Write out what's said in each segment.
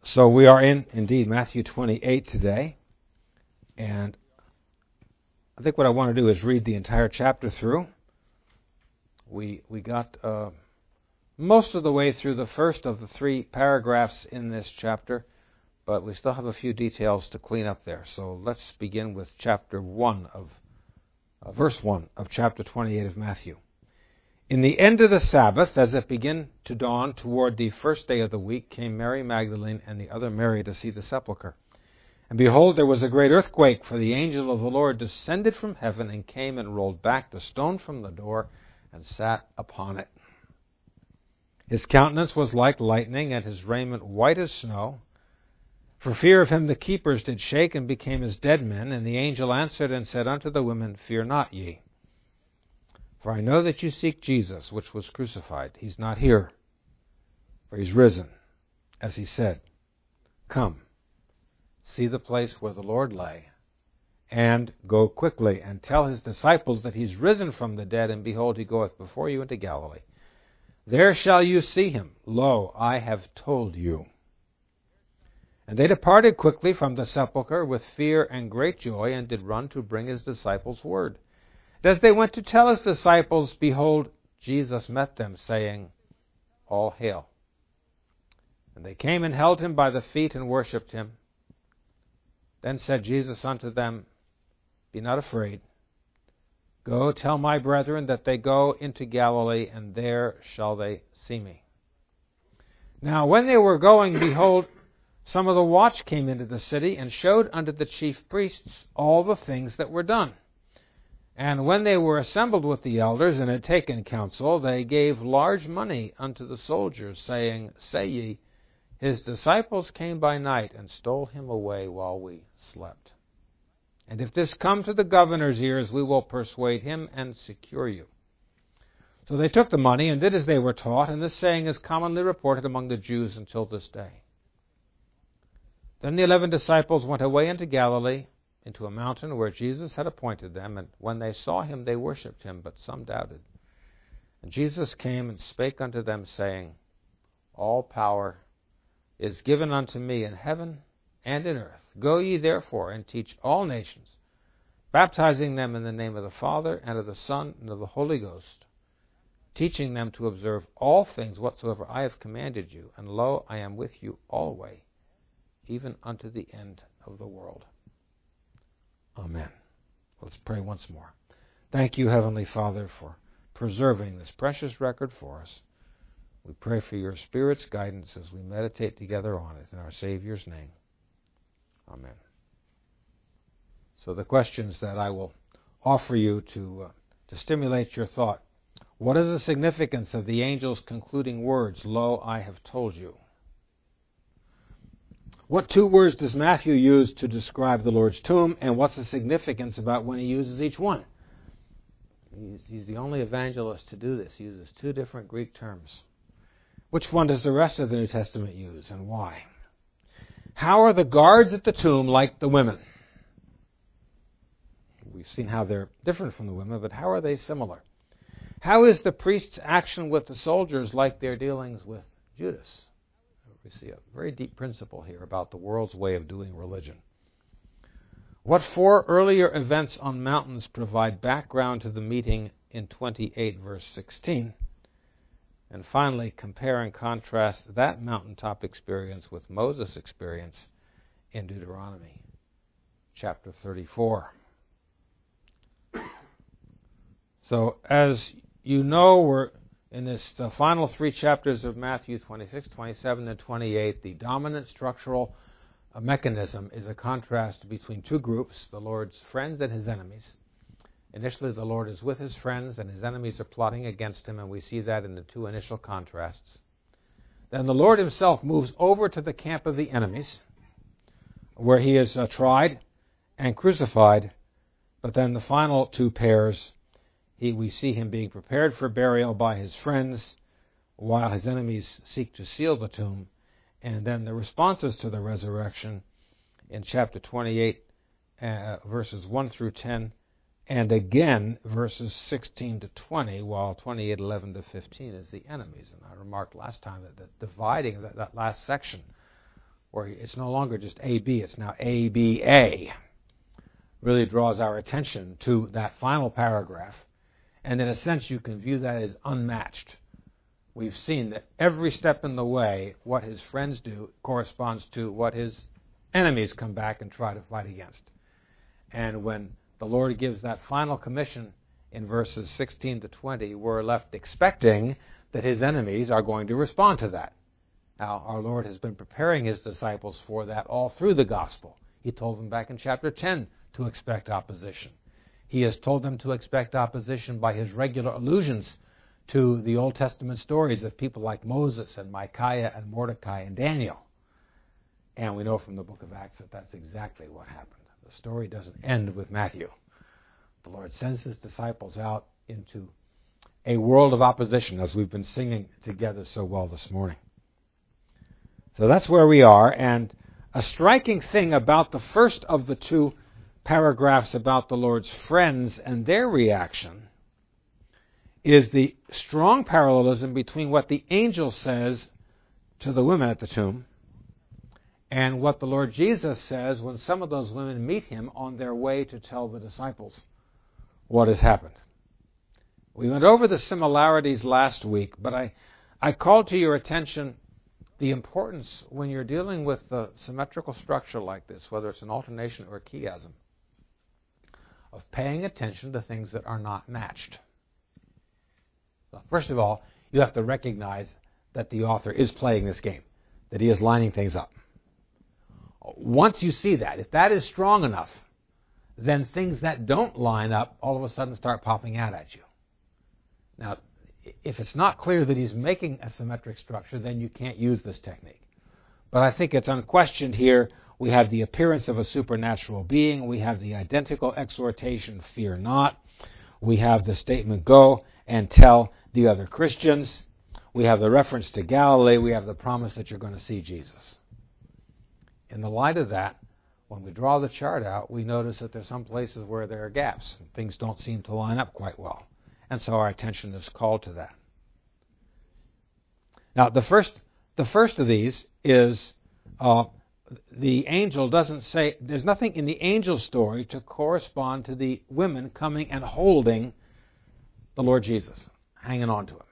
So we are in, indeed, Matthew 28 today. And I think what I want to do is read the entire chapter through. We got most of the way through the first of the 3 paragraphs in this chapter, but we still have a few details to clean up there. So let's begin with verse 1 of chapter 28 of Matthew. In the end of the Sabbath, as it began to dawn toward the first day of the week, came Mary Magdalene and the other Mary to see the sepulchre. And behold, there was a great earthquake, for the angel of the Lord descended from heaven and came and rolled back the stone from the door and sat upon it. His countenance was like lightning, and his raiment white as snow. For fear of him the keepers did shake and became as dead men. And the angel answered and said unto the women, Fear not ye. For I know that you seek Jesus, which was crucified. He's not here, for he's risen, as he said. Come, see the place where the Lord lay, and go quickly, and tell his disciples that he's risen from the dead, and behold, he goeth before you into Galilee. There shall you see him. Lo, I have told you. And they departed quickly from the sepulchre with fear and great joy, and did run to bring his disciples word. And as they went to tell his disciples, behold, Jesus met them, saying, All hail. And they came and held him by the feet and worshipped him. Then said Jesus unto them, Be not afraid. Go tell my brethren that they go into Galilee, and there shall they see me. Now when they were going, behold, some of the watch came into the city, and showed unto the chief priests all the things that were done. And when they were assembled with the elders, and had taken counsel, they gave large money unto the soldiers, saying, Say ye, his disciples came by night, and stole him away while we slept. And if this come to the governor's ears, we will persuade him and secure you. So they took the money, and did as they were taught, and this saying is commonly reported among the Jews until this day. Then the 11 disciples went away into Galilee, into a mountain where Jesus had appointed them, and when they saw him, they worshipped him, but some doubted. And Jesus came and spake unto them, saying, All power is given unto me in heaven and in earth. Go ye therefore and teach all nations, baptizing them in the name of the Father, and of the Son, and of the Holy Ghost, teaching them to observe all things whatsoever I have commanded you. And lo, I am with you always, even unto the end of the world. Amen. Let's pray once more. Thank you, Heavenly Father, for preserving this precious record for us. We pray for your Spirit's guidance as we meditate together on it in our Savior's name. Amen. So the questions that I will offer you to stimulate your thought. What is the significance of the angel's concluding words, Lo, I have told you? What 2 words does Matthew use to describe the Lord's tomb, and what's the significance about when he uses each one? He's the only evangelist to do this. He uses 2 different Greek terms. Which one does the rest of the New Testament use, and why? How are the guards at the tomb like the women? We've seen how they're different from the women, but how are they similar? How is the priest's action with the soldiers like their dealings with Judas? We see a very deep principle here about the world's way of doing religion. What 4 earlier events on mountains provide background to the meeting in 28 verse 16? And finally, compare and contrast that mountaintop experience with Moses' experience in Deuteronomy chapter 34. So, as you know, we're in this final 3 chapters of Matthew 26, 27, and 28. The dominant structural mechanism is a contrast between 2 groups, the Lord's friends and his enemies. Initially, the Lord is with his friends, and his enemies are plotting against him, and we see that in the 2 initial contrasts. Then the Lord himself moves over to the camp of the enemies, where he is tried and crucified, but then the final 2 pairs, we see him being prepared for burial by his friends, while his enemies seek to seal the tomb, and then the responses to the resurrection in chapter 28, verses 1 through 10, and again verses 16 to 20, while 28, 11 to 15 is the enemies. And I remarked last time that the dividing that last section where it's no longer just AB, it's now ABA, really draws our attention to that final paragraph. And in a sense, you can view that as unmatched. We've seen that every step in the way, what his friends do corresponds to what his enemies come back and try to fight against. And when the Lord gives that final commission in verses 16 to 20, we're left expecting that his enemies are going to respond to that. Now, our Lord has been preparing his disciples for that all through the gospel. He told them back in chapter 10 to expect opposition. He has told them to expect opposition by his regular allusions to the Old Testament stories of people like Moses and Micaiah and Mordecai and Daniel. And we know from the book of Acts that that's exactly what happened. The story doesn't end with Matthew. The Lord sends his disciples out into a world of opposition, as we've been singing together so well this morning. So that's where we are, and a striking thing about the first of the two paragraphs about the Lord's friends and their reaction is the strong parallelism between what the angel says to the women at the tomb and what the Lord Jesus says when some of those women meet him on their way to tell the disciples what has happened. We went over the similarities last week, but I called to your attention the importance when you're dealing with a symmetrical structure like this, whether it's an alternation or a chiasm, of paying attention to things that are not matched. Well, first of all, you have to recognize that the author is playing this game, that he is lining things up. Once you see that, if that is strong enough, then things that don't line up all of a sudden start popping out at you. Now, if it's not clear that he's making a symmetric structure, then you can't use this technique. But I think it's unquestioned here. We have the appearance of a supernatural being. We have the identical exhortation, fear not. We have the statement, go and tell the other Christians. We have the reference to Galilee. We have the promise that you're going to see Jesus. In the light of that, when we draw the chart out, we notice that there's some places where there are gaps. And things don't seem to line up quite well. And so our attention is called to that. Now, the first of these is the angel doesn't say, there's nothing in the angel story to correspond to the women coming and holding the Lord Jesus, hanging on to him.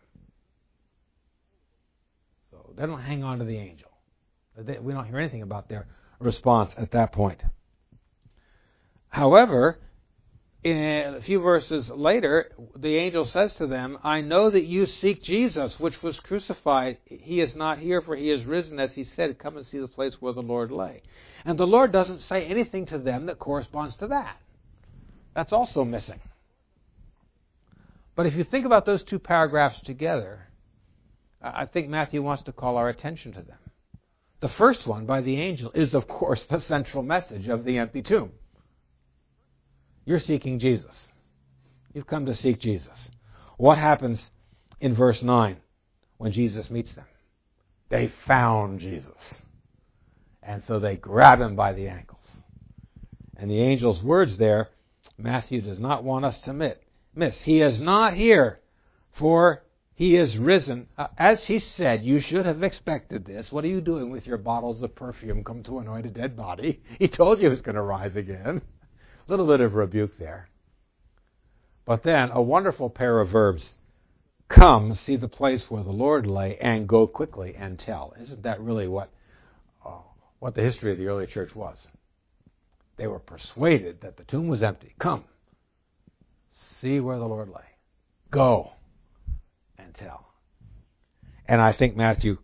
So they don't hang on to the angel. We don't hear anything about their response at that point. However, in a few verses later, the angel says to them, I know that you seek Jesus, which was crucified. He is not here, for he is risen, as he said. Come and see the place where the Lord lay. And the Lord doesn't say anything to them that corresponds to that. That's also missing. But if you think about those two paragraphs together, I think Matthew wants to call our attention to them. The first one, by the angel, is, of course, the central message of the empty tomb. You're seeking Jesus. You've come to seek Jesus. What happens in verse 9 when Jesus meets them? They found Jesus. And so they grab him by the ankles. And the angel's words there, Matthew does not want us to miss. He is not here, for he is risen. As he said, you should have expected this. What are you doing with your bottles of perfume come to anoint a dead body? He told you he was going to rise again. A little bit of rebuke there. But then a wonderful pair of verbs. Come, see the place where the Lord lay, and go quickly and tell. Isn't that really what the history of the early church was? They were persuaded that the tomb was empty. Come, see where the Lord lay. Go and tell. And I think Matthew's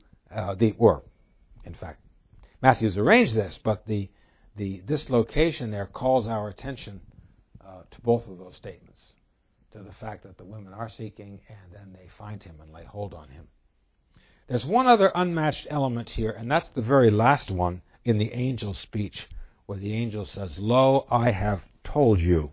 arranged this, but this location there calls our attention to both of those statements, to the fact that the women are seeking and then they find him and lay hold on him. There's one other unmatched element here, and that's the very last one in the angel's speech, where the angel says, Lo, I have told you.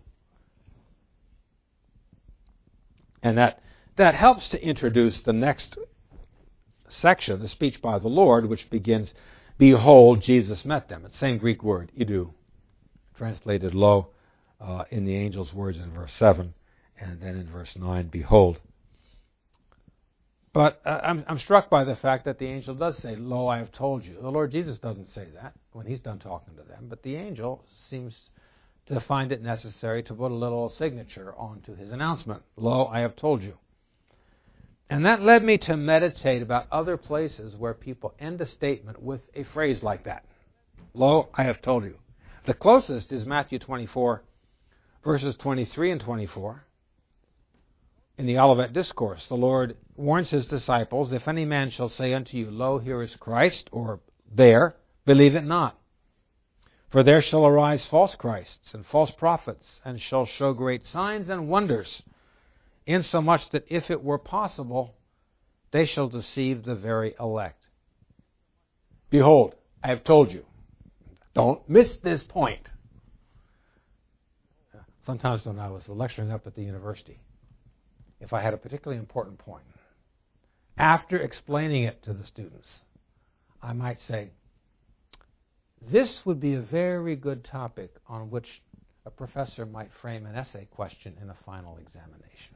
And that helps to introduce the next section, the speech by the Lord, which begins, Behold, Jesus met them. It's the same Greek word, idu, translated lo in the angel's words in verse 7, and then in verse 9, behold. But I'm struck by the fact that the angel does say, "Lo, I have told you." The Lord Jesus doesn't say that when he's done talking to them, but the angel seems to find it necessary to put a little signature onto his announcement. "Lo, I have told you." And that led me to meditate about other places where people end a statement with a phrase like that. "Lo, I have told you." The closest is Matthew 24, verses 23 and 24. In the Olivet Discourse, the Lord warns his disciples, "If any man shall say unto you, Lo, here is Christ," or "there," believe it not. "For there shall arise false Christs and false prophets, and shall show great signs and wonders, insomuch that if it were possible, they shall deceive the very elect. Behold, I have told you." Don't miss this point. Sometimes when I was lecturing up at the university, if I had a particularly important point, after explaining it to the students, I might say, "This would be a very good topic on which a professor might frame an essay question in a final examination."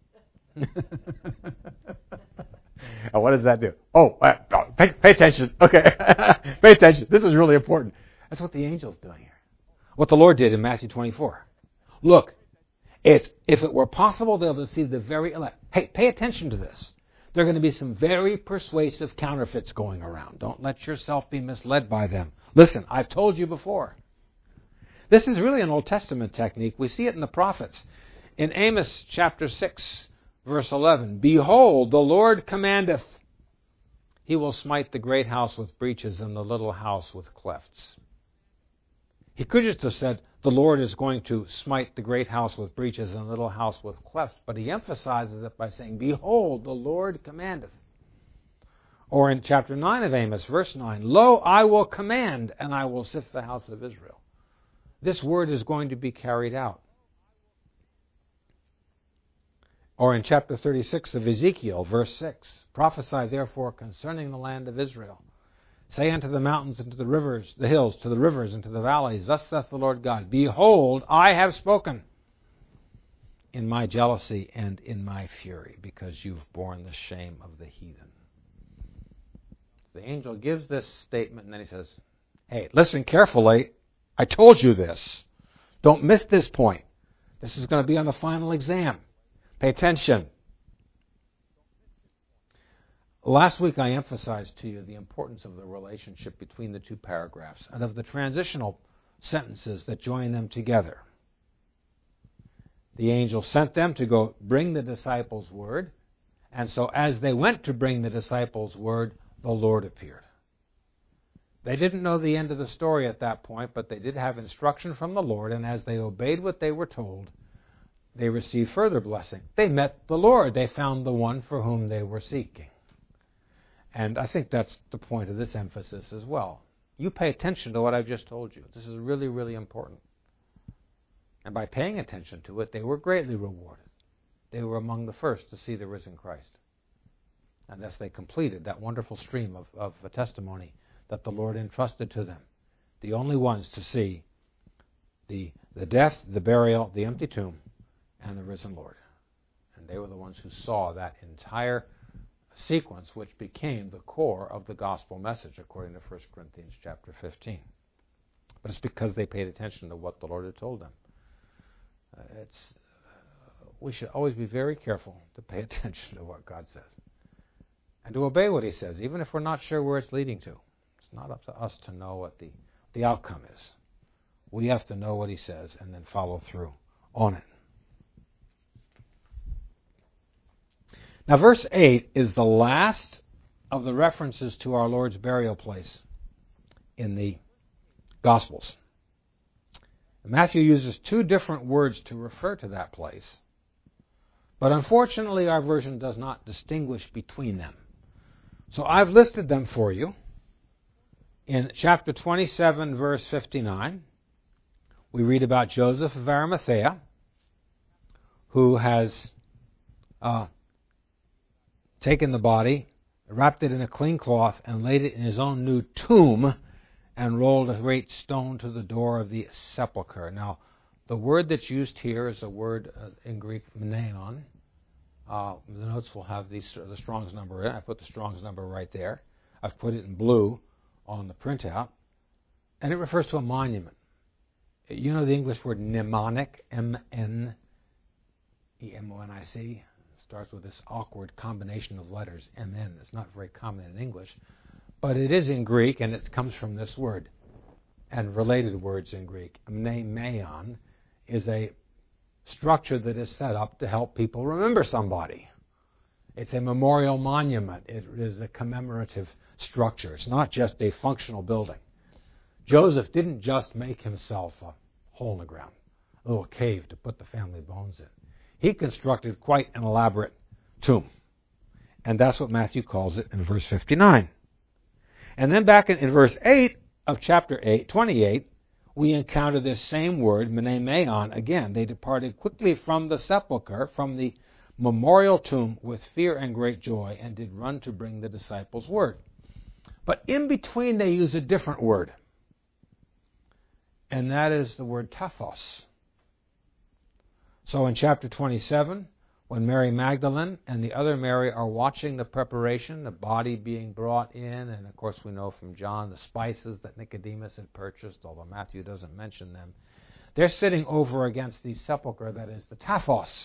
And what does that do? Pay attention. Okay. Pay attention. This is really important. That's what the angel's doing here. What the Lord did in Matthew 24. Look, if it were possible, they'll deceive the very elect. Hey, pay attention to this. There are going to be some very persuasive counterfeits going around. Don't let yourself be misled by them. Listen, I've told you before. This is really an Old Testament technique. We see it in the prophets. In Amos chapter 6, verse 11, "Behold, the Lord commandeth, he will smite the great house with breaches and the little house with clefts." He could just have said, "The Lord is going to smite the great house with breaches and the little house with clefts," but he emphasizes it by saying, "Behold, the Lord commandeth." Or in chapter 9 of Amos, verse 9, "Lo, I will command, and I will sift the house of Israel." This word is going to be carried out. Or in chapter 36 of Ezekiel, verse 6, "Prophesy therefore concerning the land of Israel. Say unto the mountains and to the rivers, the hills, to the rivers and to the valleys, Thus saith the Lord God, Behold, I have spoken in my jealousy and in my fury, because you've borne the shame of the heathen." The angel gives this statement, and then he says, "Hey, listen carefully. I told you this. Don't miss this point. This is going to be on the final exam. Pay attention." Last week I emphasized to you the importance of the relationship between the two paragraphs and of the transitional sentences that join them together. The angel sent them to go bring the disciples' word, and so as they went to bring the disciples' word, the Lord appeared. They didn't know the end of the story at that point, but they did have instruction from the Lord, and as they obeyed what they were told, they received further blessing. They met the Lord. They found the one for whom they were seeking. And I think that's the point of this emphasis as well. You pay attention to what I've just told you. This is really, really important. And by paying attention to it, they were greatly rewarded. They were among the first to see the risen Christ. And thus they completed that wonderful stream of a testimony that the Lord entrusted to them. The only ones to see the death, the burial, the empty tomb, and the risen Lord. And they were the ones who saw that entire sequence, which became the core of the gospel message, according to 1 Corinthians chapter 15. But it's because they paid attention to what the Lord had told them. We should always be very careful to pay attention to what God says and to obey what He says, even if we're not sure where it's leading to. It's not up to us to know what the outcome is. We have to know what He says and then follow through on it. Now, verse 8 is the last of the references to our Lord's burial place in the Gospels. Matthew uses two different words to refer to that place, but unfortunately our version does not distinguish between them. So I've listed them for you. In chapter 27, verse 59, we read about Joseph of Arimathea, who has taken the body, wrapped it in a clean cloth, and laid it in his own new tomb, and rolled a great stone to the door of the sepulchre. Now, the word that's used here is a word in Greek, mneon, The notes will have the Strong's number in it. I put the Strong's number right there. I've put it in blue on the printout. And it refers to a monument. You know the English word mnemonic, M-N-E-M-O-N-I-C? Starts with this awkward combination of letters, M-N. It's not very common in English. But it is in Greek, and it comes from this word. And related words in Greek. Mnemeion is a structure that is set up to help people remember somebody. It's a memorial monument. It is a commemorative structure. It's not just a functional building. Joseph didn't just make himself a hole in the ground, a little cave to put the family bones in. He constructed quite an elaborate tomb. And that's what Matthew calls it in verse 59. And then back in verse 8 of chapter 28, we encounter this same word, mnemeion, again. They departed quickly from the sepulchre, from the memorial tomb, with fear and great joy, and did run to bring the disciples word. But in between they use a different word. And that is the word taphos. So in chapter 27, when Mary Magdalene and the other Mary are watching the preparation, the body being brought in, and of course we know from John the spices that Nicodemus had purchased, although Matthew doesn't mention them, they're sitting over against the sepulchre that is the taphos.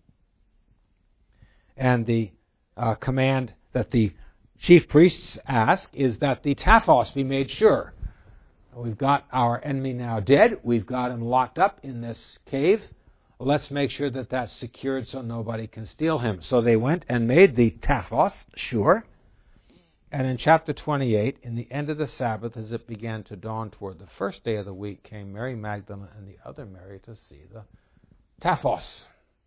And the command that the chief priests ask is that the taphos be made sure. We've got our enemy now dead. We've got him locked up in this cave. Let's make sure that that's secured so nobody can steal him. So they went and made the taphos sure. And in chapter 28, in the end of the Sabbath, as it began to dawn toward the first day of the week, came Mary Magdalene and the other Mary to see the taphos.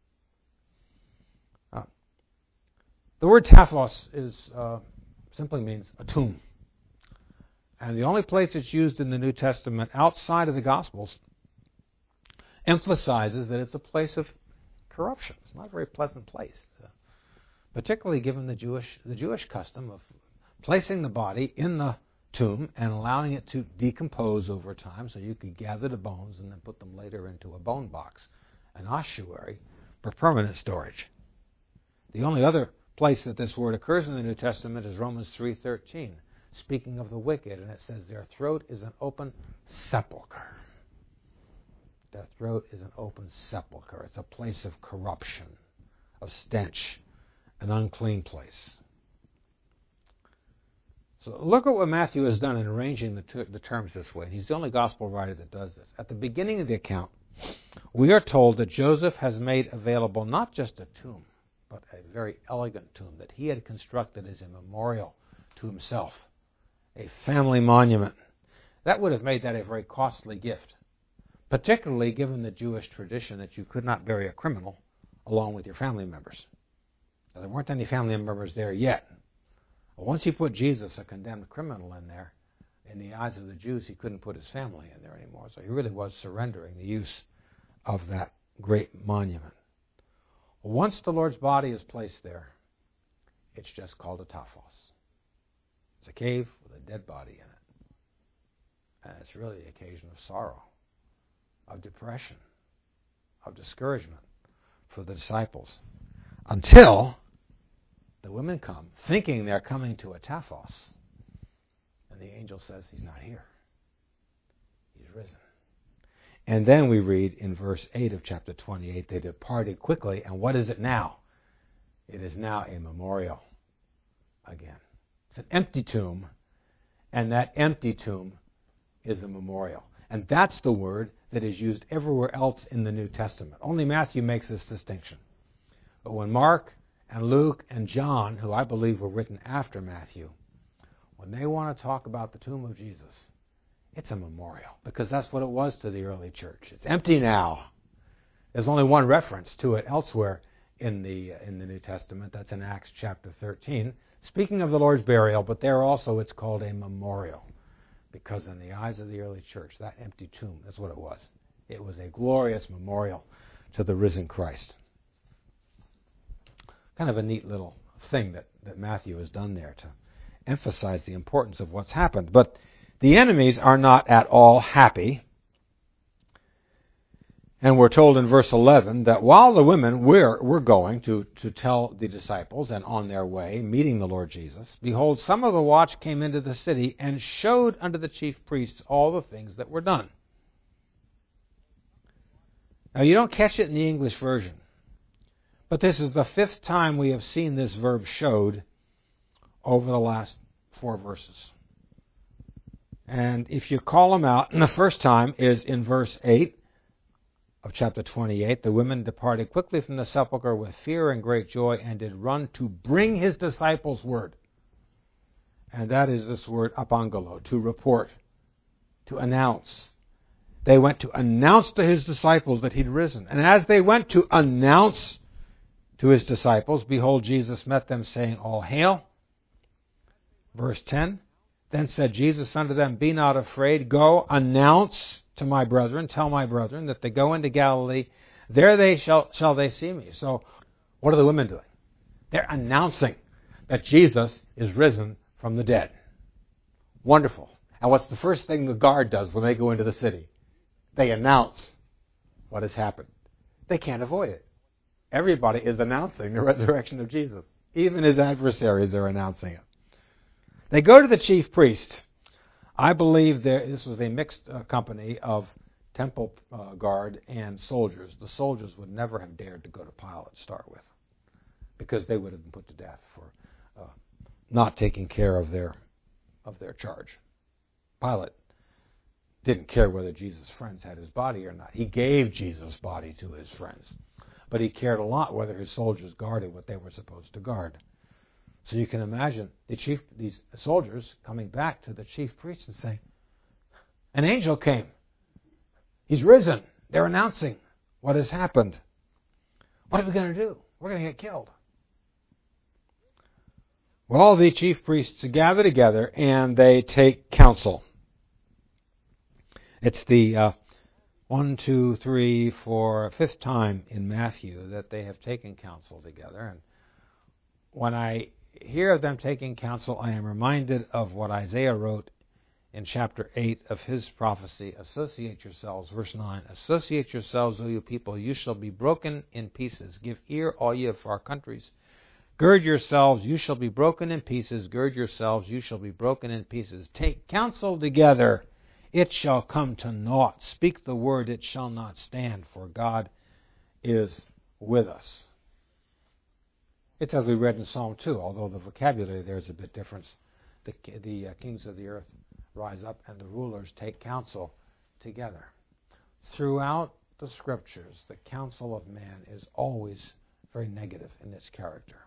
The word taphos simply means a tomb. And the only place it's used in the New Testament outside of the Gospels emphasizes that it's a place of corruption. It's not a very pleasant place, particularly given the Jewish custom of placing the body in the tomb and allowing it to decompose over time so you could gather the bones and then put them later into a bone box, an ossuary, for permanent storage. The only other place that this word occurs in the New Testament is Romans 3:13, speaking of the wicked, and it says their throat is an open sepulchre. Their throat is an open sepulchre. It's a place of corruption, of stench, an unclean place. So look at what Matthew has done in arranging the terms this way. He's the only gospel writer that does this. At the beginning of the account, we are told that Joseph has made available not just a tomb, but a very elegant tomb that he had constructed as a memorial to himself, a family monument. That would have made that a very costly gift, particularly given the Jewish tradition that you could not bury a criminal along with your family members. Now, there weren't any family members there yet. But once you put Jesus, a condemned criminal, in there, in the eyes of the Jews, he couldn't put his family in there anymore. So he really was surrendering the use of that great monument. Once the Lord's body is placed there, it's just called a taphos. It's a cave with a dead body in it. And it's really the occasion of sorrow, of depression, of discouragement for the disciples, until the women come, thinking they're coming to a taphos, and the angel says he's not here. He's risen. And then we read in verse 8 of chapter 28, they departed quickly, and what is it now? It is now a memorial again. It's an empty tomb, and that empty tomb is a memorial. And that's the word that is used everywhere else in the New Testament. Only Matthew makes this distinction. But when Mark and Luke and John, who I believe were written after Matthew, when they want to talk about the tomb of Jesus, it's a memorial, because that's what it was to the early church. It's empty now. There's only one reference to it elsewhere in the New Testament. That's in Acts chapter 13, speaking of the Lord's burial, but there also it's called a memorial, because in the eyes of the early church, that empty tomb, that's what it was. It was a glorious memorial to the risen Christ. Kind of a neat little thing that Matthew has done there to emphasize the importance of what's happened. But the enemies are not at all happy. And we're told in verse 11 that while the women were going to tell the disciples and on their way, meeting the Lord Jesus, behold, some of the watch came into the city and showed unto the chief priests all the things that were done. Now, you don't catch it in the English version, but this is the fifth time we have seen this verb showed over the last 4 verses. And if you call them out, and the first time is in verse 8 of chapter 28, the women departed quickly from the sepulchre with fear and great joy, and did run to bring his disciples word. And that is this word apangalo, to report, to announce. They went to announce to his disciples that he'd risen. And as they went to announce to his disciples, behold, Jesus met them, saying, All hail. Verse 10, then said Jesus unto them, Be not afraid, go announce to my brethren, tell my brethren, that they go into Galilee, there they shall they see me. So what are the women doing? They're announcing that Jesus is risen from the dead. Wonderful. And what's the first thing the guard does when they go into the city? They announce what has happened. They can't avoid it. Everybody is announcing the resurrection of Jesus. Even his adversaries are announcing it. They go to the chief priest. I believe this was a mixed company of temple guard and soldiers. The soldiers would never have dared to go to Pilate to start with, because they would have been put to death for not taking care of their charge. Pilate didn't care whether Jesus' friends had his body or not. He gave Jesus' body to his friends. But he cared a lot whether his soldiers guarded what they were supposed to guard. So you can imagine these soldiers coming back to the chief priest and saying, An angel came. He's risen. They're announcing what has happened. What are we going to do? We're going to get killed. Well, the chief priests gather together and they take counsel. It's the 5th time in Matthew that they have taken counsel together. And when I hear of them taking counsel, I am reminded of what Isaiah wrote in chapter 8 of his prophecy. Associate yourselves, verse 9. Associate yourselves, O you people, you shall be broken in pieces. Give ear, all ye of far countries. Gird yourselves, you shall be broken in pieces. Gird yourselves, you shall be broken in pieces. Take counsel together, it shall come to naught. Speak the word, it shall not stand, for God is with us. It's as we read in Psalm 2, although the vocabulary there is a bit different. The kings of the earth rise up and the rulers take counsel together. Throughout the Scriptures, the counsel of man is always very negative in its character.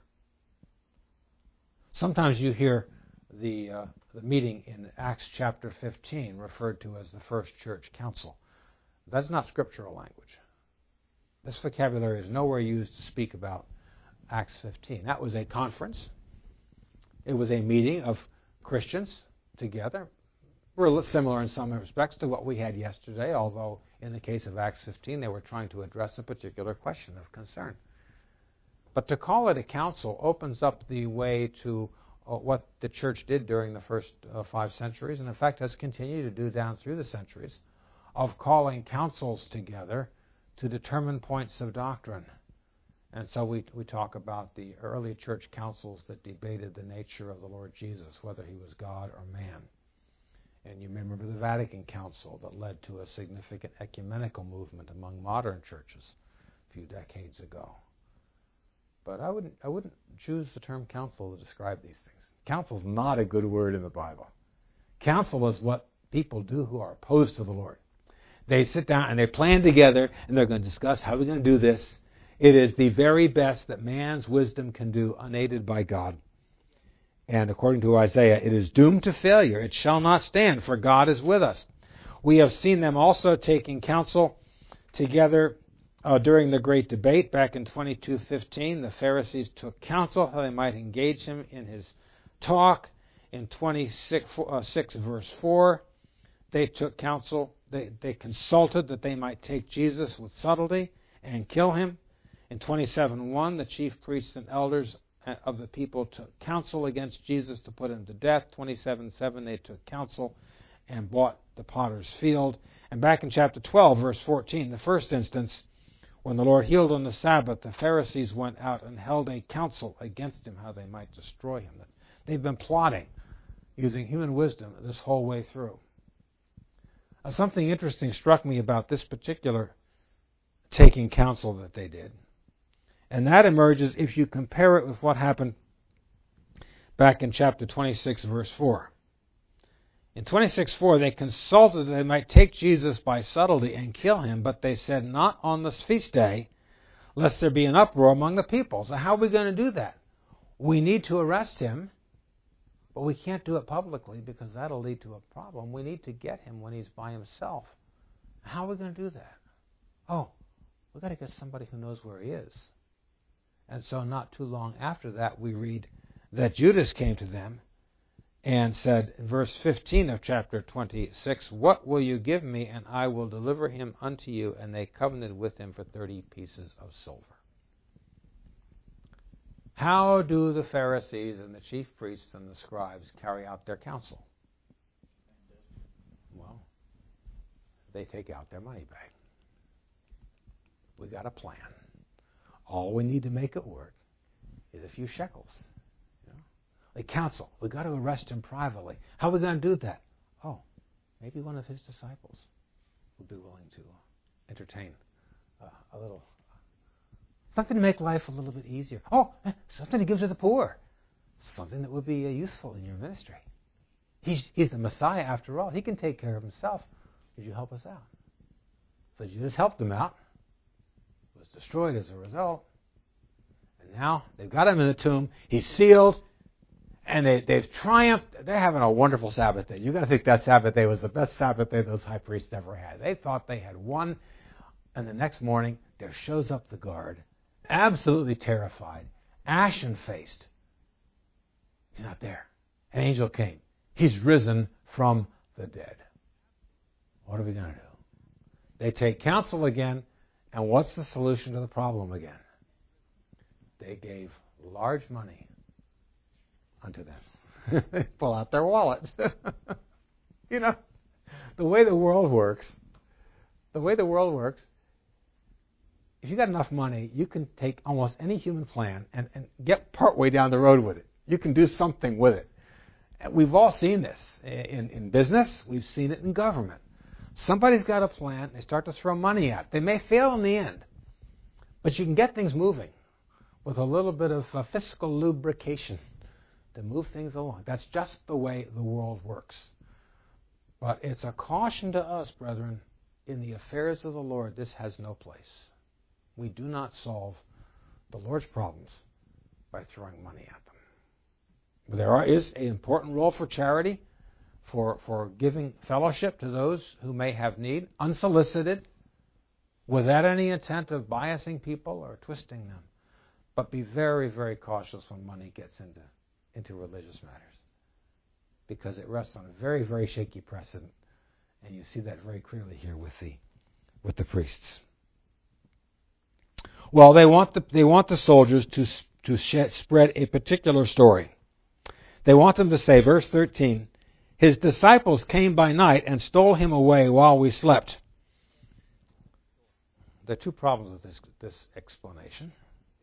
Sometimes you hear the meeting in Acts chapter 15 referred to as the first church council. That's not scriptural language. This vocabulary is nowhere used to speak about Acts 15. That was a conference. It was a meeting of Christians together. We're similar in some respects to what we had yesterday, although in the case of Acts 15 they were trying to address a particular question of concern. But to call it a council opens up the way to what the church did during the first 5 centuries, and in fact has continued to do down through the centuries, of calling councils together to determine points of doctrine. And so we talk about the early church councils that debated the nature of the Lord Jesus, whether he was God or man. And you remember the Vatican Council that led to a significant ecumenical movement among modern churches a few decades ago. But I wouldn't choose the term council to describe these things. Council is not a good word in the Bible. Council is what people do who are opposed to the Lord. They sit down and they plan together and they're going to discuss how we're going to do this. It is the very best that man's wisdom can do, unaided by God. And according to Isaiah, it is doomed to failure. It shall not stand, for God is with us. We have seen them also taking counsel together during the great debate back in 22:15. The Pharisees took counsel how they might engage him in his talk. In 26 verse 4, they took counsel. They consulted that they might take Jesus with subtlety and kill him. In 27:1, the chief priests and elders of the people took counsel against Jesus to put him to death. 27:7, they took counsel and bought the potter's field. And back in chapter 12, verse 14, the first instance, when the Lord healed on the Sabbath, the Pharisees went out and held a council against him, how they might destroy him. They've been plotting using human wisdom this whole way through. Something interesting struck me about this particular taking counsel that they did. And that emerges if you compare it with what happened back in chapter 26, verse 4. In 26:4, they consulted that they might take Jesus by subtlety and kill him, but they said, not on this feast day, lest there be an uproar among the people. So how are we going to do that? We need to arrest him, but we can't do it publicly because that'll lead to a problem. We need to get him when he's by himself. How are we going to do that? Oh, we've got to get somebody who knows where he is. And so not too long after that, we read that Judas came to them and said, in verse 15 of chapter 26, what will you give me, and I will deliver him unto you? And they covenanted with him for 30 pieces of silver. How do the Pharisees and the chief priests and the scribes carry out their counsel? Well, they take out their money bag. We got a plan. All we need to make it work is a few shekels. They counsel. We've got to arrest him privately. How are we going to do that? Oh, maybe one of his disciples would be willing to entertain a little. Something to make life a little bit easier. Oh, something to give to the poor. Something that would be useful in your ministry. He's the Messiah after all. He can take care of himself. Would you help us out? So Judas helped him out. Was destroyed as a result. And now they've got him in the tomb. He's sealed. And they've triumphed. They're having a wonderful Sabbath day. You've got to think that Sabbath day was the best Sabbath day those high priests ever had. They thought they had won. And the next morning, there shows up the guard, absolutely terrified, ashen-faced. He's not there. An angel came. He's risen from the dead. What are we going to do? They take counsel again, and what's the solution to the problem again? They gave large money unto them. They pull out their wallets. You know, the way the world works, if you got enough money, you can take almost any human plan and get partway down the road with it. You can do something with it. And we've all seen this in business. We've seen it in government. Somebody's got a plan. They start to throw money at it. They may fail in the end, but you can get things moving with a little bit of fiscal lubrication to move things along. That's just the way the world works. But it's a caution to us, brethren, in the affairs of the Lord, this has no place. We do not solve the Lord's problems by throwing money at them. There is an important role for charity, for giving fellowship to those who may have need, unsolicited, without any intent of biasing people or twisting them. But be very, very cautious when money gets into religious matters, because it rests on a very, very shaky precedent, and you see that very clearly here with the priests. Well, they want the soldiers to spread a particular story. They want them to say, verse 13, his disciples came by night and stole him away while we slept. There are two problems with this explanation.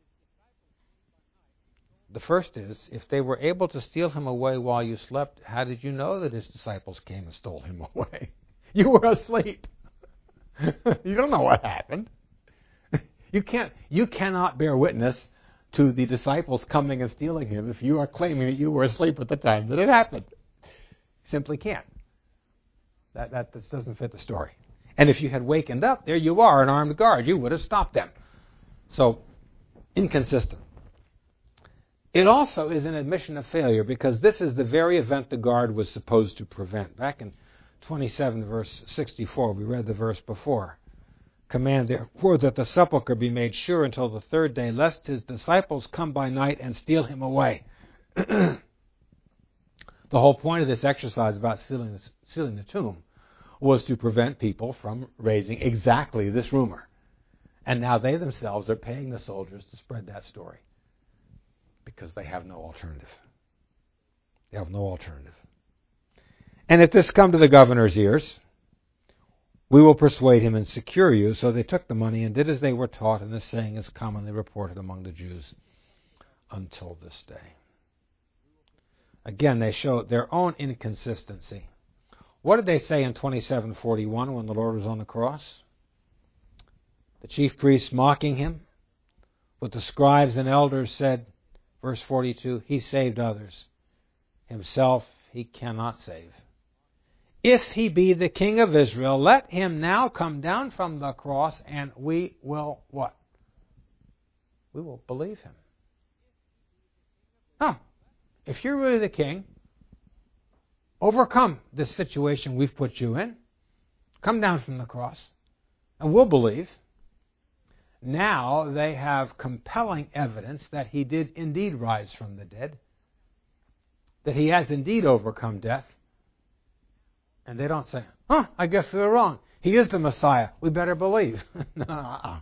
The first is, if they were able to steal him away while you slept, how did you know that his disciples came and stole him away? You were asleep. You don't know what happened. You cannot bear witness to the disciples coming and stealing him if you are claiming that you were asleep at the time that it happened. Simply can't. That doesn't fit the story. And if you had wakened up, there you are, an armed guard. You would have stopped them. So, inconsistent. It also is an admission of failure, because this is the very event the guard was supposed to prevent. Back in 27 verse 64, we read the verse before. Command therefore that the sepulchre be made sure until the third day, lest his disciples come by night and steal him away. The whole point of this exercise about sealing the tomb was to prevent people from raising exactly this rumor. And now they themselves are paying the soldiers to spread that story, because they have no alternative. They have no alternative. And if this come to the governor's ears, we will persuade him and secure you. So they took the money and did as they were taught, and this saying is commonly reported among the Jews until this day. Again, they show their own inconsistency. What did they say in 27:41 when the Lord was on the cross? The chief priests mocking him, but the scribes and elders said, verse 42, he saved others. Himself he cannot save. If he be the King of Israel, let him now come down from the cross, and we will what? We will believe him. If you're really the king, overcome this situation we've put you in. Come down from the cross, and we'll believe. Now they have compelling evidence that he did indeed rise from the dead, that he has indeed overcome death. And they don't say, I guess we were wrong. He is the Messiah. We better believe. No.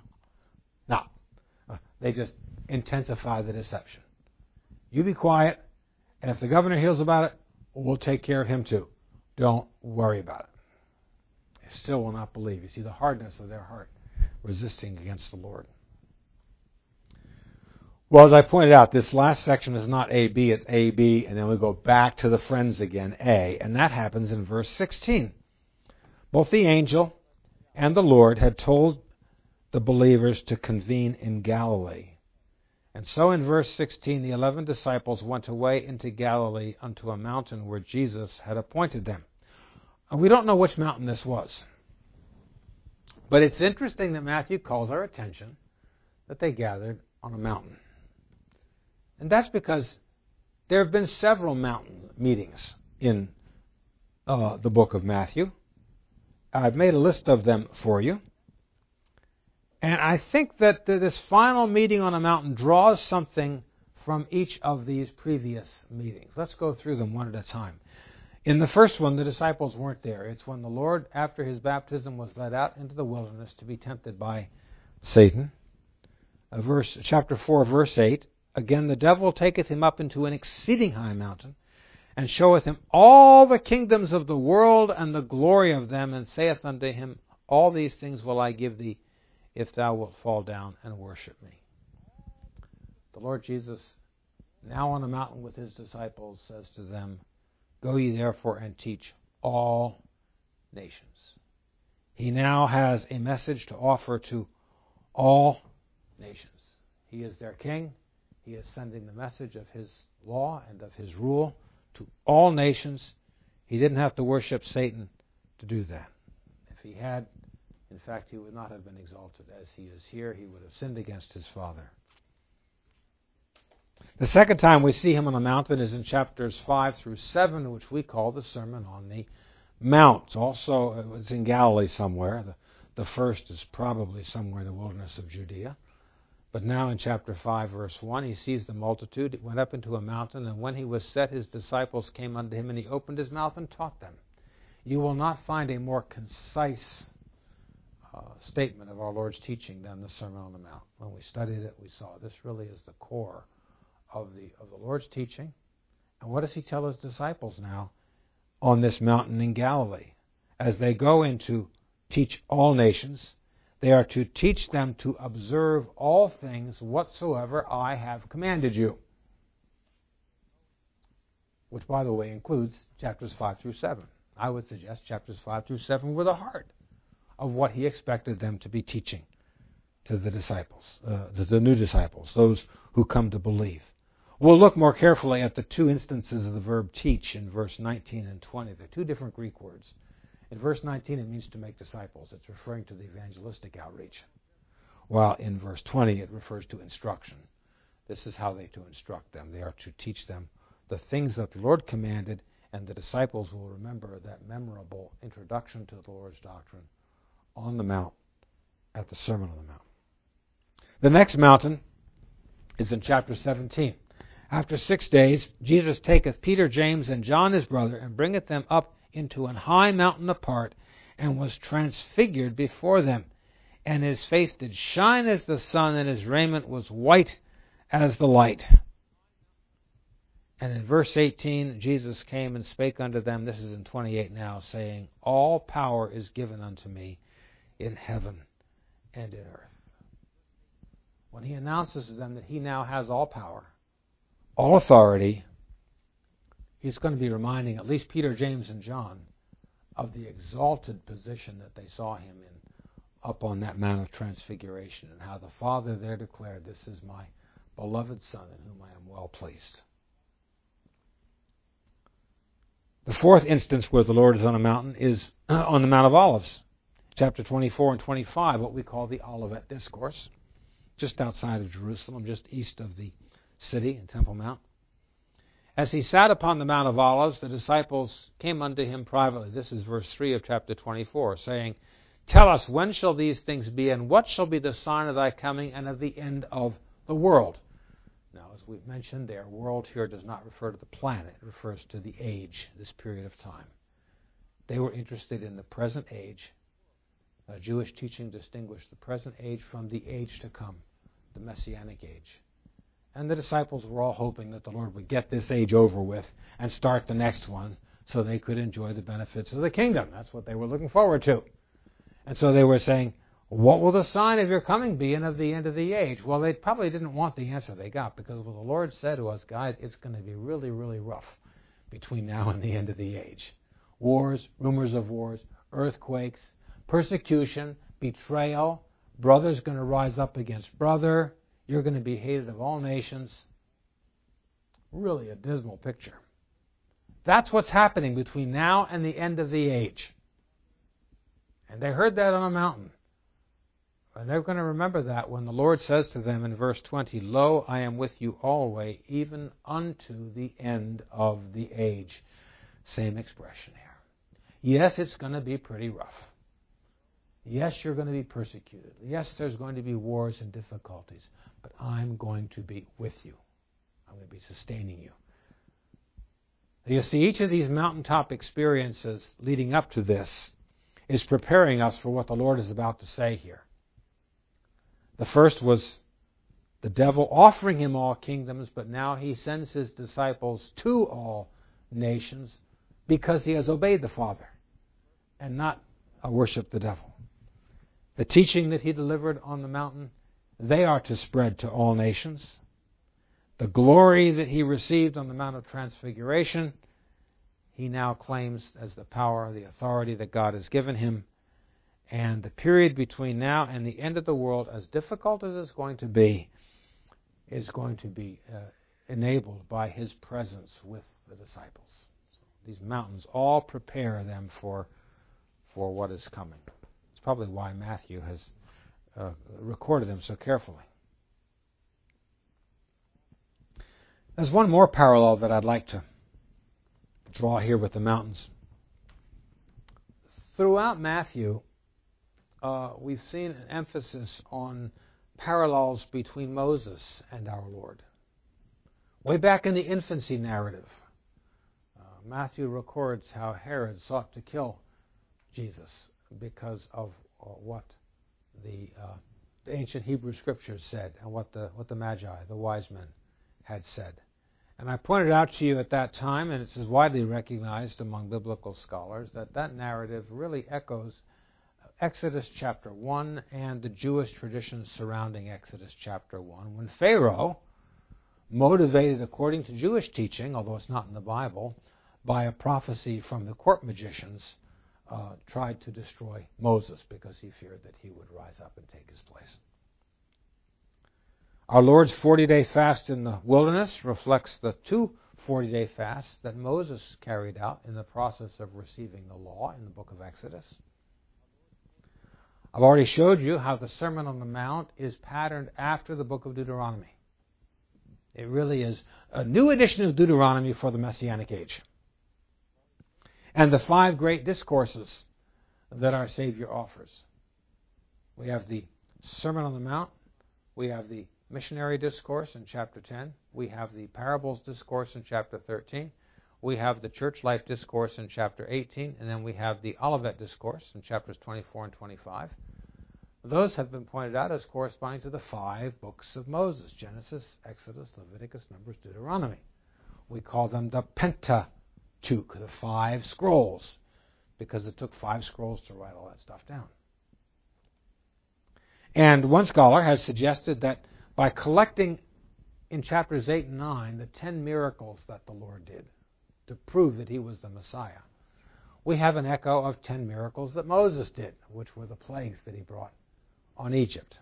They just intensify the deception. You be quiet, and if the governor hears about it, we'll take care of him too. Don't worry about it. They still will not believe. You see the hardness of their heart resisting against the Lord. Well, as I pointed out, this last section is not A-B, it's A-B, and then we go back to the friends again, A, and that happens in verse 16. Both the angel and the Lord had told the believers to convene in Galilee. And so in verse 16, the 11 disciples went away into Galilee unto a mountain where Jesus had appointed them. And we don't know which mountain this was. But it's interesting that Matthew calls our attention that they gathered on a mountain. And that's because there have been several mountain meetings in the book of Matthew. I've made a list of them for you. And I think that this final meeting on a mountain draws something from each of these previous meetings. Let's go through them one at a time. In the first one, the disciples weren't there. It's when the Lord, after his baptism, was led out into the wilderness to be tempted by Satan. Chapter 4, verse 8. Again, the devil taketh him up into an exceeding high mountain, and showeth him all the kingdoms of the world and the glory of them, and saith unto him, all these things will I give thee, if thou wilt fall down and worship me. The Lord Jesus, now on a mountain with his disciples, says to them, go ye therefore and teach all nations. He now has a message to offer to all nations. He is their king. He is sending the message of his law and of his rule to all nations. He didn't have to worship Satan to do that. If he had, in fact, he would not have been exalted as he is here. He would have sinned against his Father. The second time we see him on the mountain is in chapters 5 through 7, which we call the Sermon on the Mount. Also, it was in Galilee somewhere. The first is probably somewhere in the wilderness of Judea. But now in chapter 5, verse 1, he sees the multitude. He went up into a mountain, and when he was set, his disciples came unto him, and he opened his mouth and taught them. You will not find a more concise statement of our Lord's teaching than the Sermon on the Mount. When we studied it, we saw this really is the core of the Lord's teaching. And what does he tell his disciples now on this mountain in Galilee? As they go in to teach all nations, they are to teach them to observe all things whatsoever I have commanded you. Which, by the way, includes chapters 5 through 7. I would suggest chapters 5 through 7 were the heart of what he expected them to be teaching to the disciples, the new disciples, those who come to believe. We'll look more carefully at the two instances of the verb teach in verse 19 and 20. They're two different Greek words. In verse 19, it means to make disciples. It's referring to the evangelistic outreach. While in verse 20, it refers to instruction. This is how they to instruct them. They are to teach them the things that the Lord commanded, and the disciples will remember that memorable introduction to the Lord's doctrine on the Mount at the Sermon on the Mount. The next mountain is in chapter 17. After 6 days, Jesus taketh Peter, James, and John his brother, and bringeth them up into an high mountain apart, and was transfigured before them. And his face did shine as the sun, and his raiment was white as the light. And in verse 18, Jesus came and spake unto them, this is in 28 now, saying, All power is given unto me in heaven and in earth. When he announces to them that he now has all power, all authority, he's going to be reminding at least Peter, James, and John of the exalted position that they saw him in up on that Mount of Transfiguration, and how the Father there declared, This is my beloved Son in whom I am well pleased. The fourth instance where the Lord is on a mountain is on the Mount of Olives, chapter 24 and 25, what we call the Olivet Discourse, just outside of Jerusalem, just east of the city in Temple Mount. As he sat upon the Mount of Olives, the disciples came unto him privately. This is verse 3 of chapter 24, saying, Tell us, when shall these things be, and what shall be the sign of thy coming and of the end of the world? Now, as we've mentioned, their world here does not refer to the planet. It refers to the age, this period of time. They were interested in the present age. Jewish teaching distinguished the present age from the age to come, the Messianic age. And the disciples were all hoping that the Lord would get this age over with and start the next one so they could enjoy the benefits of the kingdom. That's what they were looking forward to. And so they were saying, what will the sign of your coming be and of the end of the age? Well, they probably didn't want the answer they got, because what the Lord said to us, guys, it's going to be really, really rough between now and the end of the age. Wars, rumors of wars, earthquakes, persecution, betrayal, brother's going to rise up against brother, you're going to be hated of all nations. Really a dismal picture. That's what's happening between now and the end of the age. And they heard that on a mountain. And they're going to remember that when the Lord says to them in verse 20, Lo, I am with you always, even unto the end of the age. Same expression here. Yes, it's going to be pretty rough. Yes, you're going to be persecuted. Yes, there's going to be wars and difficulties. But I'm going to be with you. I'm going to be sustaining you. You see, each of these mountaintop experiences leading up to this is preparing us for what the Lord is about to say here. The first was the devil offering him all kingdoms, but now he sends his disciples to all nations because he has obeyed the Father and not worshiped the devil. The teaching that he delivered on the mountain, they are to spread to all nations. The glory that he received on the Mount of Transfiguration, he now claims as the power, the authority that God has given him. And the period between now and the end of the world, as difficult as it's going to be, is going to be enabled by his presence with the disciples. So these mountains all prepare them for what is coming. It's probably why Matthew has recorded them so carefully. There's one more parallel that I'd like to draw here with the mountains. Throughout Matthew, we've seen an emphasis on parallels between Moses and our Lord. Way back in the infancy narrative, Matthew records how Herod sought to kill Jesus because of what the ancient Hebrew scriptures said and what the Magi, the wise men, had said. And I pointed out to you at that time, and it's widely recognized among biblical scholars, that narrative really echoes Exodus chapter 1 and the Jewish traditions surrounding Exodus chapter 1, when Pharaoh, motivated according to Jewish teaching, although it's not in the Bible, by a prophecy from the court magicians, tried to destroy Moses because he feared that he would rise up and take his place. Our Lord's 40-day fast in the wilderness reflects the two 40-day fasts that Moses carried out in the process of receiving the law in the book of Exodus. I've already showed you how the Sermon on the Mount is patterned after the book of Deuteronomy. It really is a new edition of Deuteronomy for the Messianic age. And the 5 great discourses that our Savior offers. We have the Sermon on the Mount. We have the missionary discourse in chapter 10. We have the parables discourse in chapter 13. We have the church life discourse in chapter 18. And then we have the Olivet discourse in chapters 24 and 25. Those have been pointed out as corresponding to the 5 books of Moses: Genesis, Exodus, Leviticus, Numbers, Deuteronomy. We call them the Pentateuch, the 5 scrolls, because it took 5 scrolls to write all that stuff down. And one scholar has suggested that by collecting in chapters 8 and 9 the 10 miracles that the Lord did to prove that he was the Messiah, we have an echo of 10 miracles that Moses did, which were the plagues that he brought on Egypt.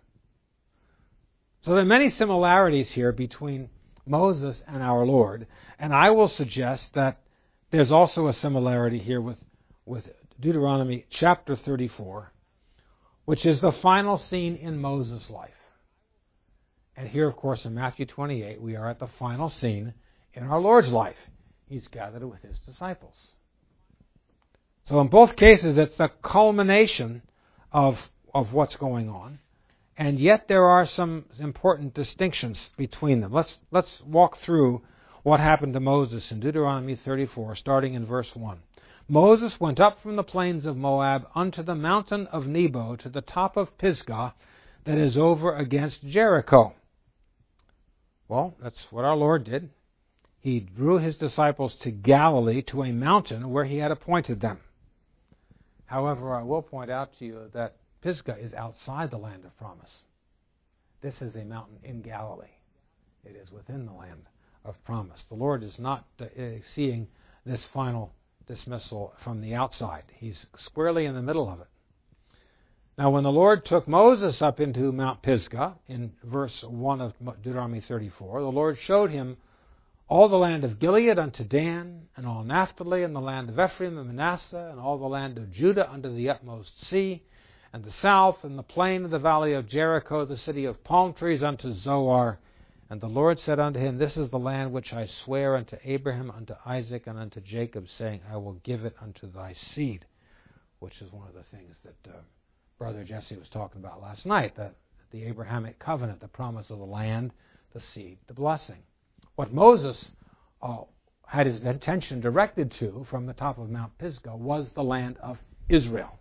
So there are many similarities here between Moses and our Lord, and I will suggest that there's also a similarity here with Deuteronomy chapter 34, which is the final scene in Moses' life. And here, of course, in Matthew 28, we are at the final scene in our Lord's life. He's gathered with his disciples. So in both cases, it's the culmination of what's going on. And yet there are some important distinctions between them. Let's walk through what happened to Moses in Deuteronomy 34, starting in verse 1. Moses went up from the plains of Moab unto the mountain of Nebo to the top of Pisgah that is over against Jericho. Well, that's what our Lord did. He drew his disciples to Galilee, to a mountain where he had appointed them. However, I will point out to you that Pisgah is outside the land of promise. This is a mountain in Galilee. It is within the land of promise. The Lord is not seeing this final dismissal from the outside. He's squarely in the middle of it. Now, when the Lord took Moses up into Mount Pisgah, in verse 1 of Deuteronomy 34, the Lord showed him all the land of Gilead unto Dan, and all Naphtali, and the land of Ephraim and Manasseh, and all the land of Judah unto the utmost sea, and the south, and the plain of the valley of Jericho, the city of palm trees unto Zoar. And the Lord said unto him, This is the land which I swear unto Abraham, unto Isaac, and unto Jacob, saying, I will give it unto thy seed, which is one of the things that Brother Jesse was talking about last night, the Abrahamic covenant, the promise of the land, the seed, the blessing. What Moses had his attention directed to from the top of Mount Pisgah was the land of Israel.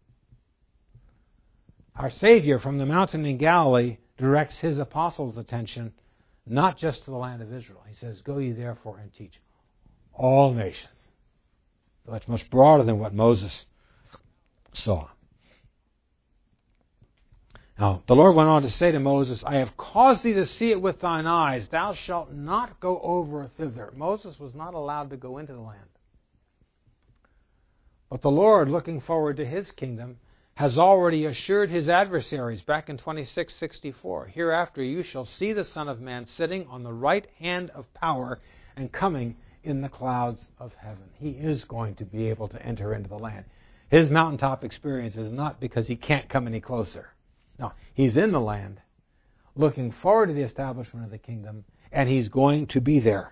Our Savior from the mountain in Galilee directs his apostles' attention not just to the land of Israel. He says, Go ye therefore and teach all nations. So that's much broader than what Moses saw. Now, the Lord went on to say to Moses, I have caused thee to see it with thine eyes. Thou shalt not go over thither. Moses was not allowed to go into the land. But the Lord, looking forward to his kingdom, has already assured his adversaries back in 26:64, Hereafter you shall see the Son of Man sitting on the right hand of power and coming in the clouds of heaven. He is going to be able to enter into the land. His mountaintop experience is not because he can't come any closer. No, he's in the land, looking forward to the establishment of the kingdom, and he's going to be there.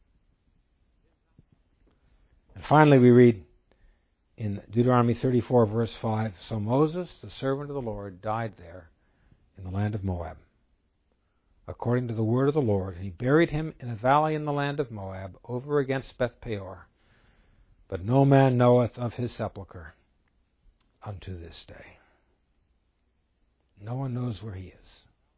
And finally we read in Deuteronomy 34, verse 5, So Moses, the servant of the Lord, died there in the land of Moab, according to the word of the Lord. And he buried him in a valley in the land of Moab, over against Beth Peor. But no man knoweth of his sepulchre unto this day. No one knows where he is.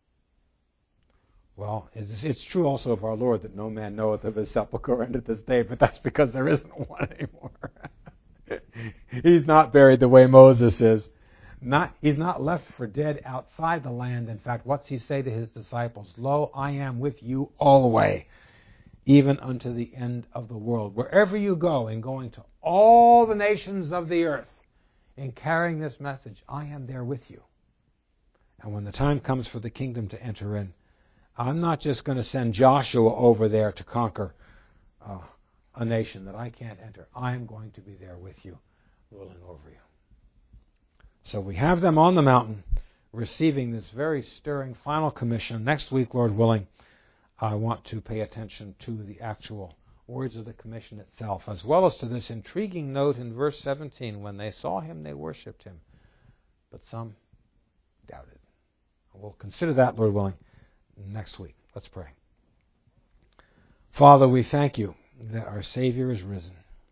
Well, it's true also of our Lord that no man knoweth of his sepulchre unto this day, but that's because there isn't one anymore. He's not buried the way Moses is. He's not left for dead outside the land. In fact, what's he say to his disciples? Lo, I am with you always, even unto the end of the world. Wherever you go, in going to all the nations of the earth, in carrying this message, I am there with you. And when the time comes for the kingdom to enter in, I'm not just going to send Joshua over there to conquer a nation that I can't enter. I'm going to be there with you, ruling over you. So we have them on the mountain, receiving this very stirring final commission. Next week, Lord willing, I want to pay attention to the actual words of the commission itself, as well as to this intriguing note in verse 17. When they saw him, they worshipped him, but some doubted. We'll consider that, Lord willing, next week. Let's pray. Father, we thank you that our Savior is risen.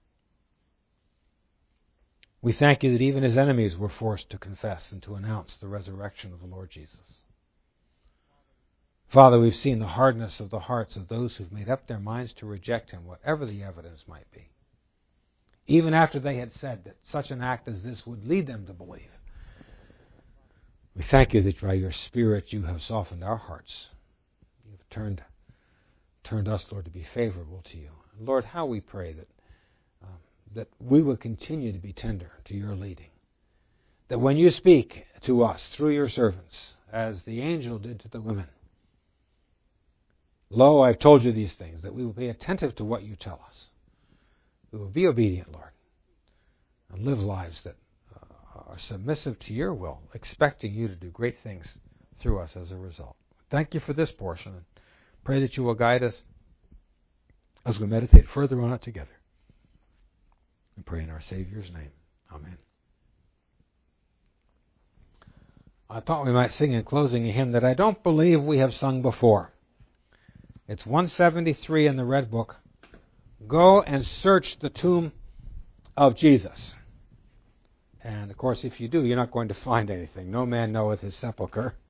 We thank you that even his enemies were forced to confess and to announce the resurrection of the Lord Jesus. Father, we've seen the hardness of the hearts of those who've made up their minds to reject him, whatever the evidence might be. Even after they had said that such an act as this would lead them to believe. We thank you that by your Spirit you have softened our hearts. You've turned us, Lord, to be favorable to you. Lord, how we pray that we will continue to be tender to your leading. That when you speak to us through your servants, as the angel did to the women, lo, I've told you these things, that we will be attentive to what you tell us. We will be obedient, Lord, and live lives that are submissive to your will, expecting you to do great things through us as a result. Thank you for this portion, and pray that you will guide us as we meditate further on it together. We pray in our Savior's name. Amen. I thought we might sing in closing a hymn that I don't believe we have sung before. It's 173 in the Red Book. Go and search the tomb of Jesus. And, of course, if you do, you're not going to find anything. No man knoweth his sepulchre.